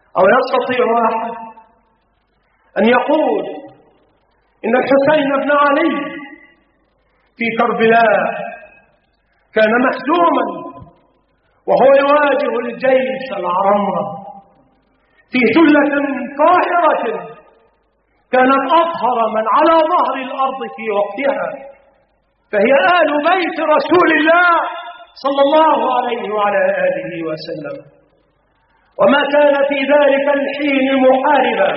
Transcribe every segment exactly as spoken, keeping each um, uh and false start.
أو يستطيع أحد أن يقول إن الحسين بن علي في كربلاء كان مهزوما وهو يواجه الجيش العرمرم في ثلة قاهرة كانت أظهر من على ظهر الأرض في وقتها، فهي آل بيت رسول الله صلى الله عليه وعلى آله وسلم، وما كان في ذلك الحين محاربا،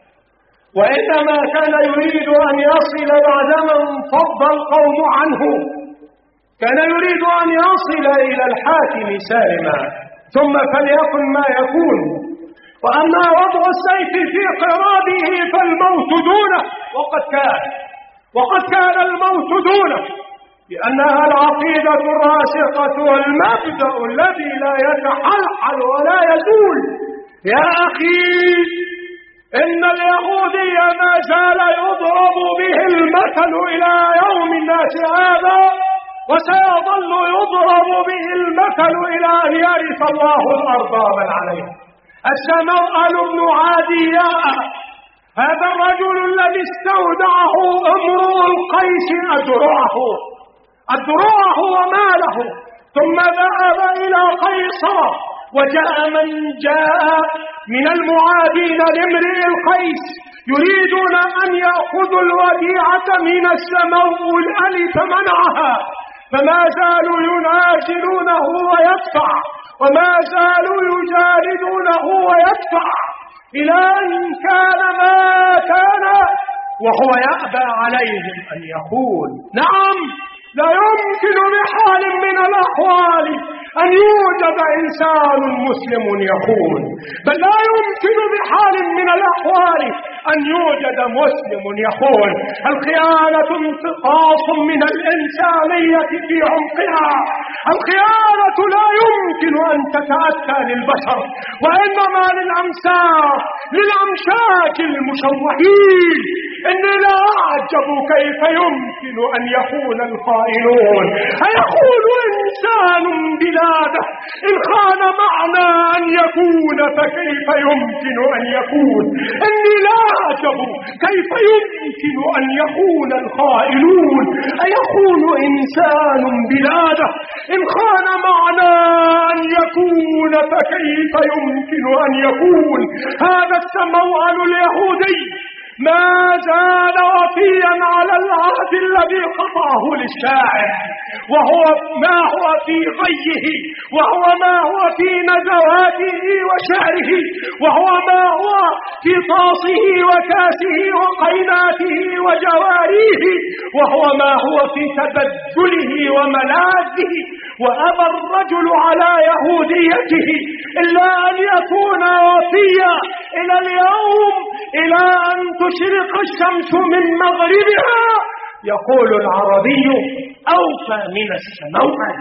وإنما كان يريد أن يصل بعدما انفض القوم عنه، كان يريد أن يصل إلى الحاكم سالما، ثم فليكن ما يكون. وأما وضع السيف في قرابه فالموت دونه، وقد كان وقد كان الموت دونه، لأنها العقيدة الراسخة والمبدأ الذي لا يتحلحل ولا يزول. يا أخي، إن اليهودي ما زال يضرب به المثل إلى يوم الناس هذا، وسيظل يضرب به المثل إلى أن يرث الله الأرض ومن عليها. السموأل بن عادياء، هذا الرجل الذي استودعه امرؤ القيس أدرعه أدرعه وماله، ثم ذهب إلى قيصر، وجاء من جاء من المعادين لامرئ القيس يريدون أن يأخذوا الوديعة من السموأل فمنعها، فما زالوا ينازلونه ويدفع، وما زالوا يجاردونه ويدفع، إلى أن كان ما كان وهو يأبى عليهم أن يقول نعم، لا يمكن بحال من الأحوال أن يوجد إنسان مسلم يخون، بل لا يمكن بحال من الأحوال أن يوجد مسلم يخون. الخيانة انتقاص من الإنسانية في عمقها، الخيانة لا يمكن أن تتأتى للبشر، وإنما للأمساك للأمشاك المشوهين. إني لا أعجب كيف يمكن أن يخون الخائنون. أيخون إنسان بلاده إن خان معنى أن يكون، فكيف يمكن أن يكون؟ إني لا أعجب كيف يمكن أن يخون الخائنون. أيخون إنسان بلاده إن خان معنى أن يكون، فكيف يمكن أن يكون؟ هذا السموأل اليهودي ما زال وفيا على العهد الذي قطعه للشاعر، وهو ما هو في غيه، وهو ما هو في نزواته وشعره، وهو ما هو في طاسه وكاسه وقيناته وجواريه، وهو ما هو في تبذله وملاذه. وأبى الرجل على يهوديته إلا أن يكون وفيا إلى اليوم، إلى أن تشرق الشمس من مغربها. يقول العربي أوفى من السموأل.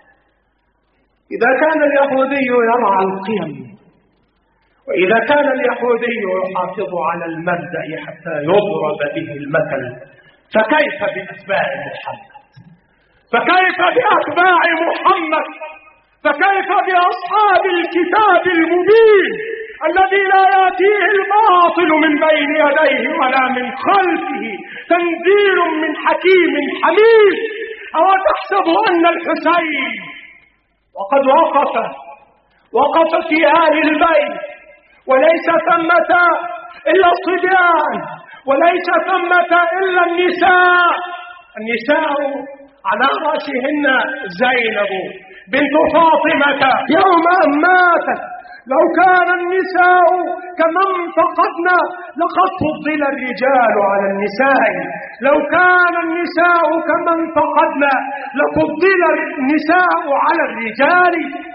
إذا كان اليهودي يرعى القيم، وإذا كان اليهودي يحافظ على المبدأ حتى يضرب به المثل، فكيف بأتباع محمد؟ فكيف بأتباع محمد؟ فكيف بأصحاب الكتاب المبين الذي لا يأتيه الباطل من بين يديه ولا من خلفه، تنزيل من حكيم حميد؟ أو تحسب أن الحسين وقد وقف وقف في آل البيت، وليس ثمة إلا الصبيان، وليس ثمة إلا النساء، النساء على رأسهن زينب بنت فاطمة يوم أن ماتت. لو كان النساء كمن فقدنا لقد فضل الرجال على النساء، لو كان النساء كمن فقدنا لفضل النساء على الرجال.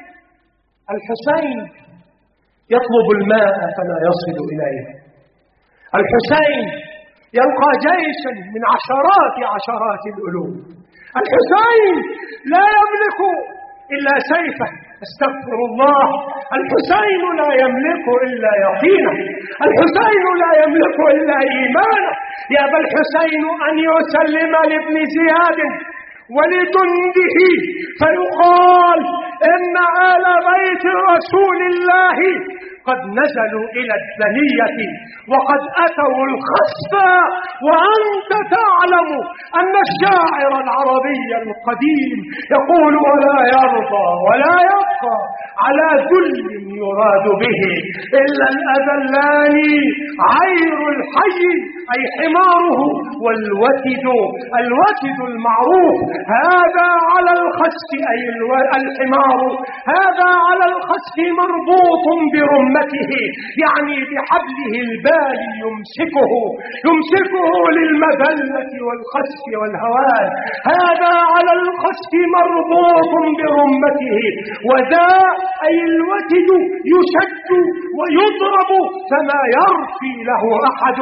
الحسين يطلب الماء فلا يصل إليه، الحسين يلقى جيشا من عشرات عشرات الألوف، الحسين لا يملك إلا سيفه، استغفر الله، الحسين لا يملك إلا يقينه، الحسين لا يملك إلا إيمانه. يأبى الحسين أن يسلم لابن زياد ولجنده فيقال إن آل بيت بيت رسول الله قد نزلوا إلى الدنية وقد أتوا الخسفة، وأنت تعلم أن الشاعر العربي القديم يقول: ولا يرضى ولا يبقى على ذل يراد به إلا الأذلان عير الحي، أي حماره، والوتد الوتد المعروف هذا على الخسف، أي الحمار هذا على الخسف مربوط برمته، يعني بحبله البالي يمسكه يمسكه للمذلة والخسف والهوان. هذا على الخسف مربوط برمته، وذا أي الوتد يشد ويضرب فما يرفي له أحد.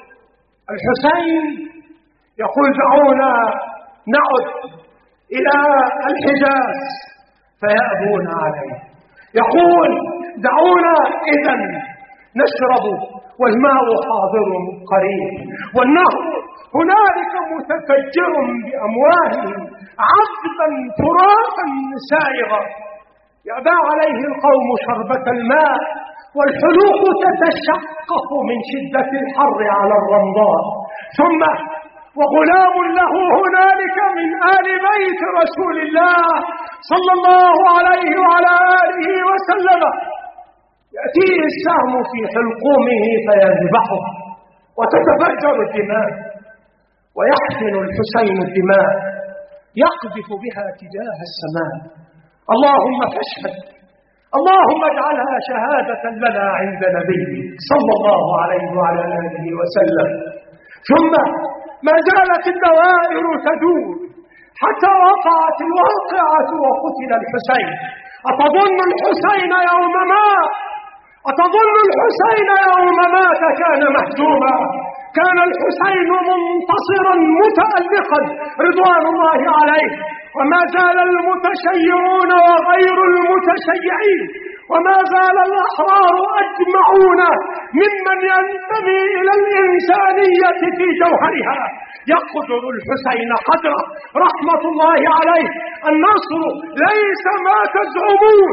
الحسين يقول: دعونا نعد إلى الحجاز، فيأبون عليه. يقول: دعونا إذن نشرب والماء حاضر قريب، والنهر هنالك متفجر بأمواله عذبا فراقا سائغا. يأبى عليه القوم شربة الماء، والحلوق تتشقق من شدة الحر على الرمضاء. ثم وغلام له هنالك من آل بيت رسول الله صلى الله عليه وعلى آله وسلم يأتيه السهم في حلقومه فيذبحه وتتفجر الدماء، ويحفن الحسين الدماء يقذف بها تجاه السماء. اللهم فاشهد، اللهم اجعلها شهادة لنا عند نبيك صلى الله عليه وعلى آله وسلم. ثم ما زالت الدوائر تدور حتى وقعت الواقعة وقتل الحسين. أتظن الحسين يوم مات أتظن الحسين يوم مات كان مهزوما؟ كان الحسين منتصرا متألقا رضوان الله عليه. وما زال المتشيعون وغير المتشيعين وما زال الأحرار أجمعون ممن ينتمي إلى الإنسانية في جوهرها يقدر الحسين قدره رحمة الله عليه. النصر ليس ما تزعمون،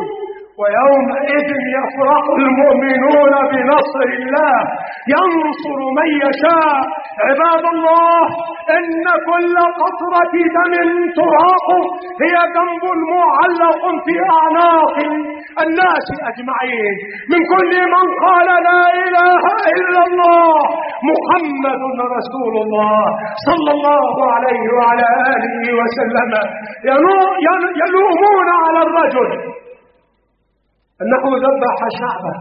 ويومئذ يفرح المؤمنون بنصر الله ينصر من يشاء. عباد الله، إن كل قطرة دم تراق هي ذنب معلق في أعناق الناس أجمعين، من كل من قال لا إله إلا الله محمد رسول الله صلى الله عليه وعلى آله وسلم. يلومون على الرجل أنه ذبح شعبه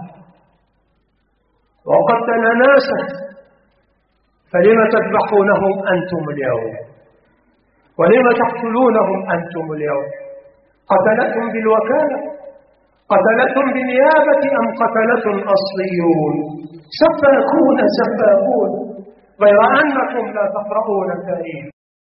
وقتل ناسا، فلم تذبحونهم أنتم اليوم؟ ولم تقتلونهم أنتم اليوم؟ قتلتهم بالوكالة؟ قتلتهم بالنيابة أم قتلتهم أصليون؟ سفاكون سفاكون، غير أنكم لا تقرؤون التاريخ.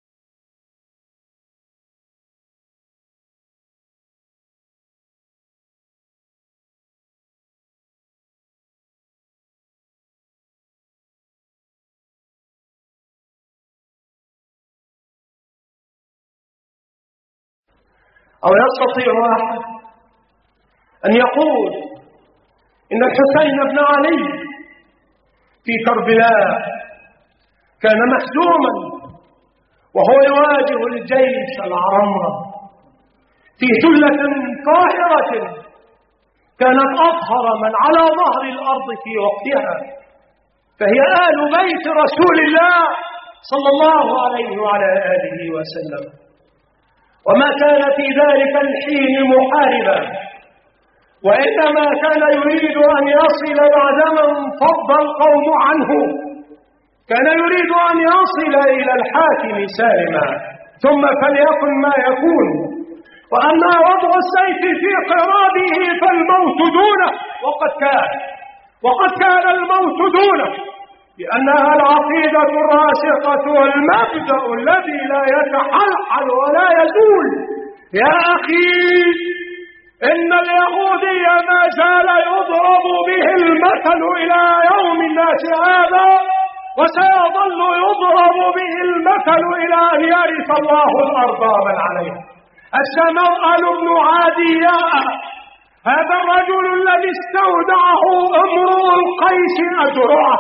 أو يستطيع أحد أن يقول إن الحسين بن علي في كربلاء كان مهزوما وهو يواجه الجيش العرمرم في ثلة قاهرة كانت أظهر من على ظهر الأرض في وقتها، فهي آل بيت رسول الله صلى الله عليه وعلى آله وسلم. وما كان في ذلك الحين محاربا، وإنما كان يريد أن يصل بعدما انفض القوم عنه، كان يريد أن يصل إلى الحاكم سالما، ثم فليكن ما يكون. وأما وضع السيف في قرابه فالموت دونه، وقد كان وقد كان الموت دونه، لأنها العقيدة الراسخة والمبدأ الذي لا يتحلحل ولا يزول. يا أخي، إن اليهودي ما زال يضرب به المثل إلى يوم الناس هذا، وسيظل يضرب به المثل إلى أن يرث الله الأرض من عليها. السموأل بن عادياء هذا الرجل الذي استودعه امرؤ القيس أدرعه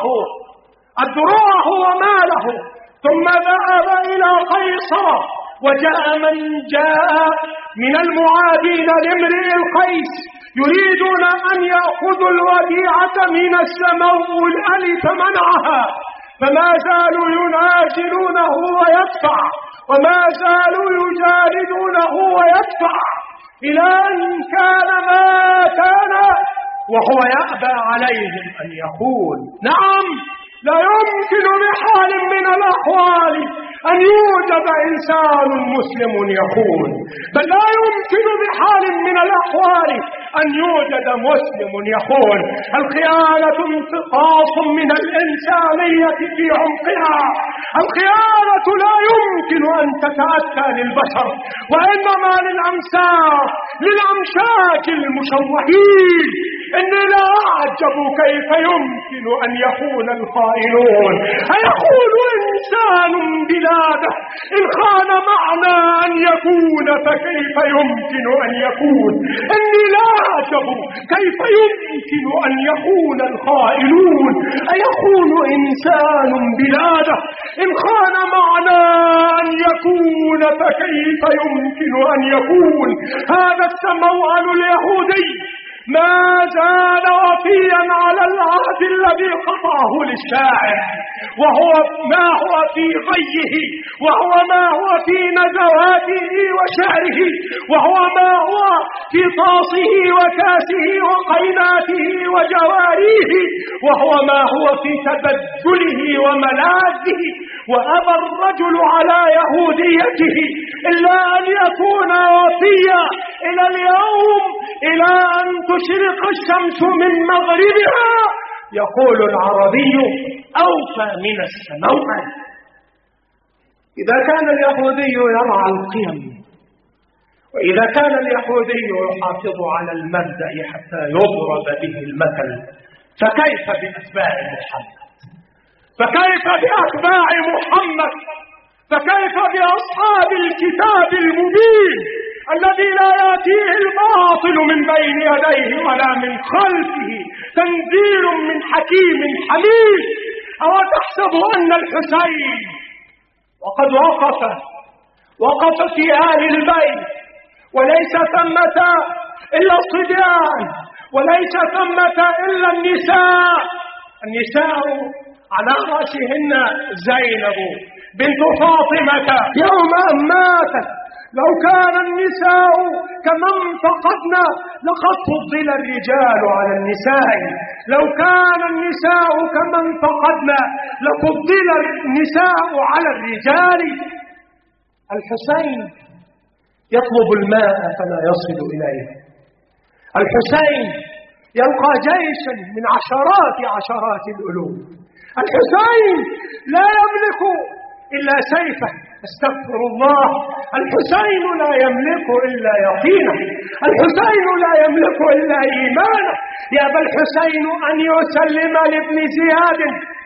أدرعه وماله، ثم ذهب إلى قيصر، وجاء من جاء من المعادين لامرئ القيس يريدون أن يأخذوا الوديعة من السماء الألف منعها، فما زالوا ينازلونه ويدفع، وما زالوا يجاردونه ويدفع، إلى أن كان ما كان وهو يأبى عليهم أن يقول نعم لا يمكن بحال من الأحوال أن يوجد إنسان مسلم يخون، بل لا يمكن بحال من الأحوال أن يوجد مسلم يخون. الخيانة انتقاص من الإنسانية في عمقها، الخيانة لا يمكن أن تتأتى للبشر، وإنما للأمساك للأمشاك المشوهين. إني لا أعجب كيف يمكن أن يخون الخائنون. أيخون إنسان بلاده إن خان معنى أن يكون فكيف يمكن أن يكون؟ إني لا أعجب كيف يمكن أن يخون الخائنون. أيخون إنسان بلاده إن خان معنى أن يكون فكيف يمكن أن يكون؟ هذا السموأل اليهودي ما زال وفيا على العهد الذي قطعه للشاعر، وهو ما هو في غيه، وهو ما هو في نزواته وشعره، وهو ما هو في طاسه وكاسه وقيناته وجواريه، وهو ما هو في تبذله وملاذه. وأبى الرجل على يهوديته إلا أن يكون وفيا إلى اليوم، إلى أن تشرق الشمس من مغربها. يقول العربي أوفى من السماء. إذا كان اليهودي يرعى القيم، وإذا كان اليهودي يحافظ على المبدأ حتى يضرب به المثل، فكيف بأتباع محمد؟ فكيف بأتباع محمد؟ فكيف بأصحاب الكتاب المبين الذي لا يأتيه الباطل من بين يديه ولا من خلفه، تنزيل من حكيم حميد؟ أو تحسب أن الحسين وقد وقف وقف في آل البيت وليس ثمة إلا الصبيان وليس ثمة إلا النساء، النساء على رأسهن زينب بنت فاطمة يوم أن ماتت. لو كان النساء كمن فقدنا لقد فضل الرجال على النساء، لو كان النساء كمن فقدنا لفضل النساء على الرجال. الحسين يطلب الماء فلا يصل إليه، الحسين يلقى جيشا من عشرات عشرات الألوف، الحسين لا يملك إلا سيفه، استغفر الله، الحسين لا يملك إلا يقينه، الحسين لا يملك إلا إيمانه. يأبى الحسين أن يسلم لابن زياد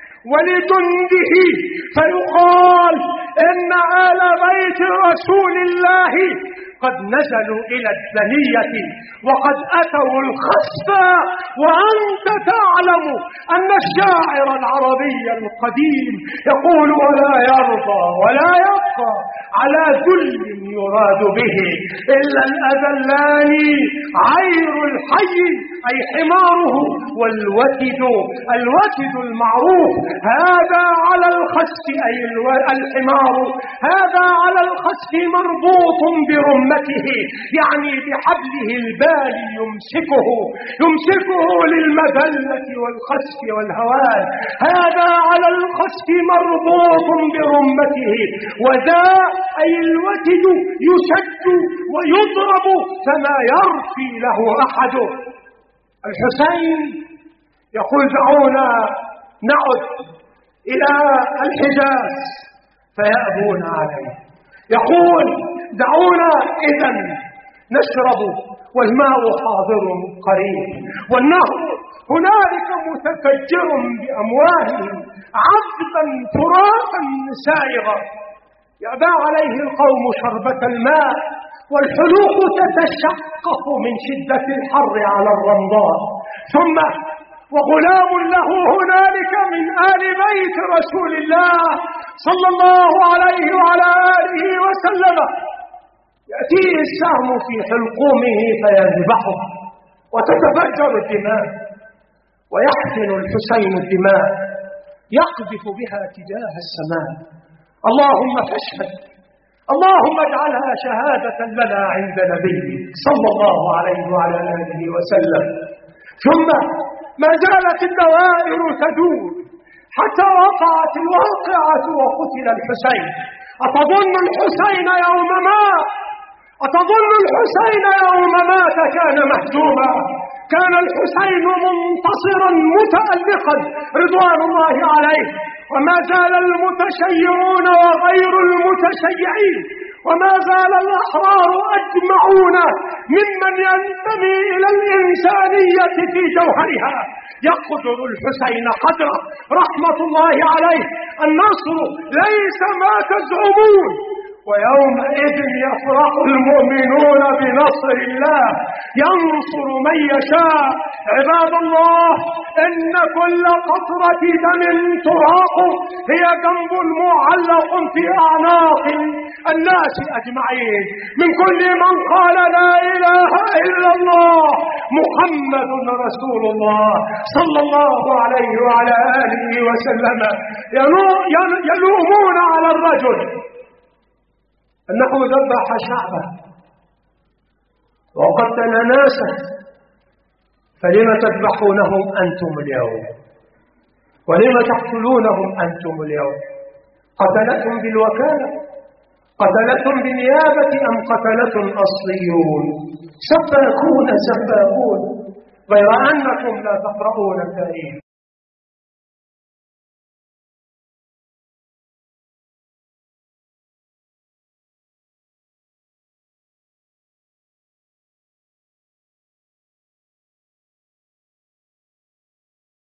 ولجنده فيقال إن آل بيت رسول الله قد نزلوا إلى الدنية وقد أتوا الخسفة، وأنت تعلم أن الشاعر العربي القديم يقول ولا يرضى ولا يبقى على ذل يراد به إلا الأذلان عير الحي، أي حماره، والوتد الوتد المعروف هذا على الخسف، أي الحمار هذا على الخسف مربوط برمته، يعني بحبله البالي يمسكه يمسكه للمذلة والخسف والهوان. هذا على الخسف مربوط برمته، وذا أي الوتد يشد ويضرب فما يرفي له أحد. الحسين يقول دعونا نعد إلى الحجاز فيأبون عليه، يقول دعونا إذن نشرب والماء حاضر قريب والنهر هنالك متفجر بأمواله عذبا ترابا سائغا. يأبى عليه القوم شربة الماء والحلوق تتشقق من شدة الحر على الرمضاء. ثم وغلام له هنالك من آل بيت رسول الله صلى الله عليه وعلى آله وسلم يأتيه السهم في حلقومه فيذبحه وتتفجر الدماء، ويحفن الحسين الدماء يقذف بها تجاه السماء. اللهم فاشهد، اللهم اجعلها شهادة لنا عند نبيك صلى الله عليه وعلى آله وسلم. ثم ما زالت الدوائر تدور حتى وقعت الواقعة وقتل الحسين. أتظن الحسين يوم مات أتظن الحسين يوم مات كان مهزوما؟ كان الحسين منتصرا متألقا رضوان الله عليه. وما زال المتشيعون وغير المتشيعين وما زال الأحرار أجمعون ممن ينتمي إلى الإنسانية في جوهرها يقدر الحسين قدره رحمة الله عليه. النصر ليس ما تزعمون، ويومئذ يفرح المؤمنون بنصر الله ينصر من يشاء. عباد الله، إن كل قطرة دم تراق هي جنب معلق في أعناق الناس أجمعين، من كل من قال لا إله إلا الله محمد رسول الله صلى الله عليه وعلى آله وسلم. يلومون على الرجل أنه ذبح شعبه وقتل ناسا، فلم تذبحونهم أنتم اليوم؟ ولم تقتلونهم أنتم اليوم؟ قتلتهم بالوكالة؟ قتلتهم بالنيابة أم قتلتهم أصليون؟ سفاكون سفاكون، غير أنكم لا تقرؤون التاريخ.